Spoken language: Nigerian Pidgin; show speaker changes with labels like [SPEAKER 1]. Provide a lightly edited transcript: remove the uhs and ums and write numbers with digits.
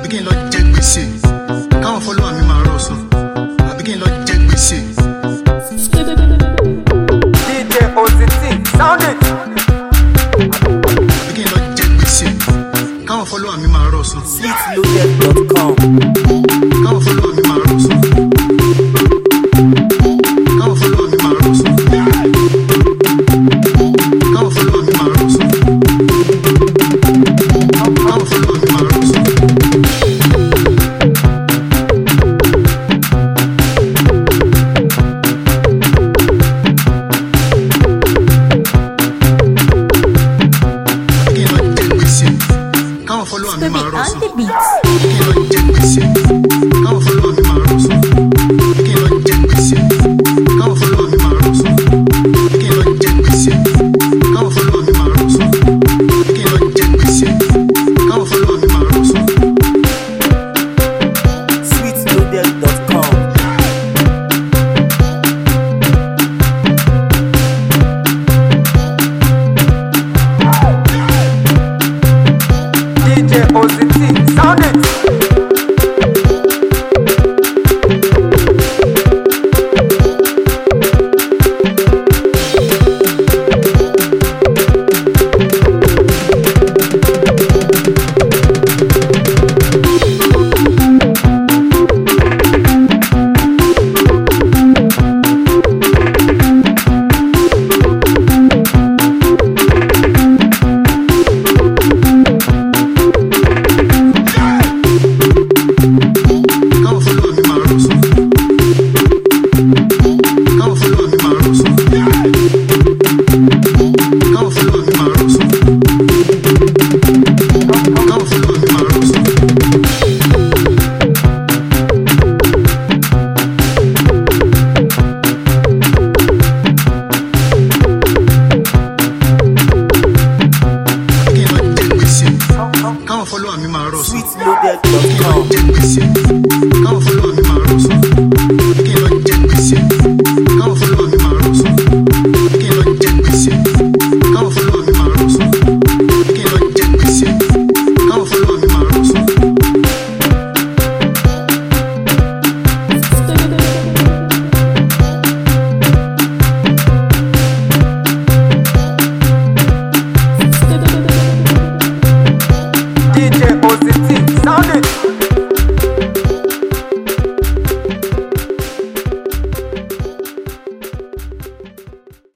[SPEAKER 1] àbí kí n lọ jẹ gbèsè káwọn follower mi máa rọ̀ sàn àbí kí n lọ jẹ gbèsè.
[SPEAKER 2] DJ OZT, sound it.
[SPEAKER 1] àbí kí n lọ jẹ gbèsè káwọn follower mi máa rọ̀ sàn.
[SPEAKER 2] Sweetloaded.com.
[SPEAKER 1] káwọn follower mi máa rọ̀ sàn. káwọn follower mi máa rọ̀ sàn. káwọn follower mi máa rọ̀ sàn. káwọn follower mi máa rọ̀ sàn. Káwọn follower mi máa rọ̀ sàn. Kí n lọ jẹ gbèsè káwọn follower mi máa rọ̀ sàn. Kí n lọ jẹ gbèsè káwọn follower mi máa rọ̀ sàn. Kí n lọ jẹ gbèsè káwọn follower mi máa rọ̀ sàn. Kí n lọ jẹ gbèsè káwọn follower mi máa rọ̀ sàn.
[SPEAKER 2] Sweetloaded.com. DJ OZT, sound it. Káwọn follower mi máa rọ̀ sàn. Káwọn follower mi máa rọ̀ sàn. Káwọn follower mi máa rọ̀ sàn. Káwọn follower mi máa rọ̀ sàn. Kí n lọ jẹ gbèsè káwọn follower mi máa rọ̀ sàn. Kí n lọ Sweetloaded.com.
[SPEAKER 1] jẹ gbèsè